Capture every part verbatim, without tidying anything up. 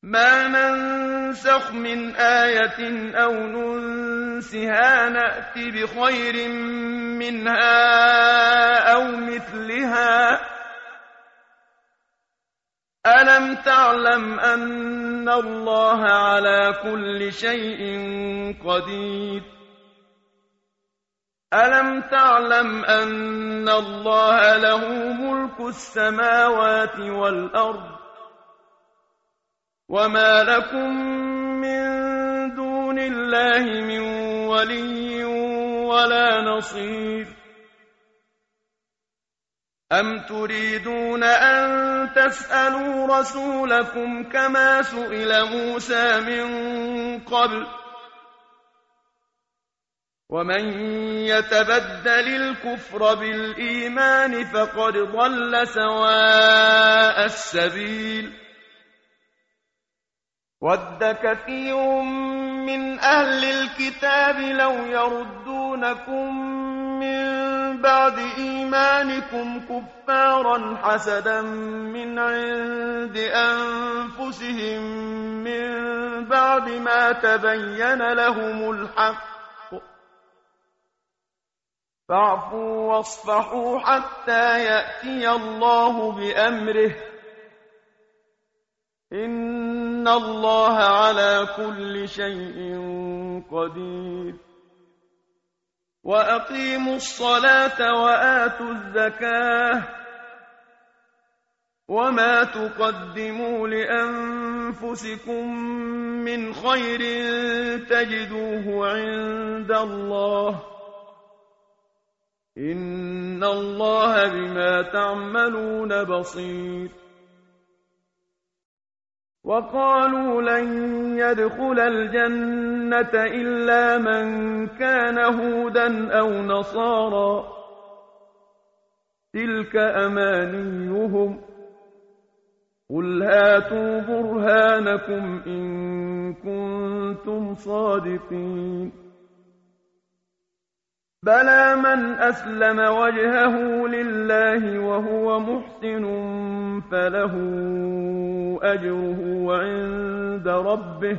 مَا نَنسَخْ مِنْ آيَةٍ أَوْ نُنسِهَا نَأْتِ بِخَيْرٍ مِّنْهَا أَوْ مِثْلِهَا ۗ أَلَمْ تَعْلَمْ أَنَّ اللَّهَ عَلَىٰ كُلِّ شَيْءٍ قَدِيرٌ أَلَمْ تَعْلَمْ أَنَّ اللَّهَ لَهُ مُلْكُ السَّمَاوَاتِ وَالْأَرْضِ وَمَا لَكُم مِّن دُونِ اللَّهِ مِن وَلِيٍّ وَلَا نَصِيرٍ أَمْ تُرِيدُونَ أَن تَسْأَلُوا رَسُولَكُمْ كَمَا سُئِلَ مُوسَىٰ مِن قَبْلُ ۗ وَمَن يَتَبَدَّلِ الْكُفْرَ بِالْإِيمَانِ فَقَدْ ضَلَّ سَوَاءَ السَّبِيلِ وَدَّ كَثِيرٌ مِّنْ أَهْلِ الْكِتَابِ لَوْ يَرُدُّونَكُم مِّن بَعْدِ إِيمَانِكُمْ كُفَّارًا حَسَدًا مِّنْ عِندِ أَنفُسِهِم مِّن بَعْدِ مَا تَبَيَّنَ لَهُمُ الْحَقُّ ۖ فَاعْفُوا وَاصْفَحُوا حَتَّىٰ يَأْتِيَ اللَّهُ بِأَمْرِهِ ۗ إِنَّ اللَّهَ عَلَىٰ كُلِّ شَيْءٍ قَدِيرٌ وَأَقِيمُوا الصَّلَاةَ وَآتُوا الزَّكَاةَ ۚ وَمَا تُقَدِّمُوا لِأَنفُسِكُم مِّنْ خَيْرٍ تَجِدُوهُ عِندَ اللَّهِ ۗ إِنَّ اللَّهَ بِمَا تَعْمَلُونَ بَصِيرٌ وَقَالُوا لَن يَدْخُلَ الْجَنَّةَ إِلَّا مَن كَانَ هُودًا أَوْ نَصَارَىٰ ۗ تِلْكَ أَمَانِيُّهُمْ ۗ قُلْ هَاتُوا بُرْهَانَكُمْ إِن كُنتُمْ صَادِقِينَ بَلَىٰ مَنْ أَسْلَمَ وَجْهَهُ لِلَّهِ وَهُوَ مُحْسِنٌ فَلَهُ أَجْرُهُ عِندَ رَبِّهِ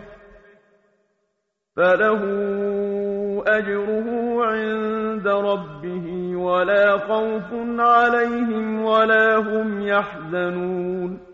فَلَهُ أَجْرُهُ عِندَ رَبِّهِ وَلَا خَوْفٌ عَلَيْهِمْ وَلَا هُمْ يَحْزَنُونَ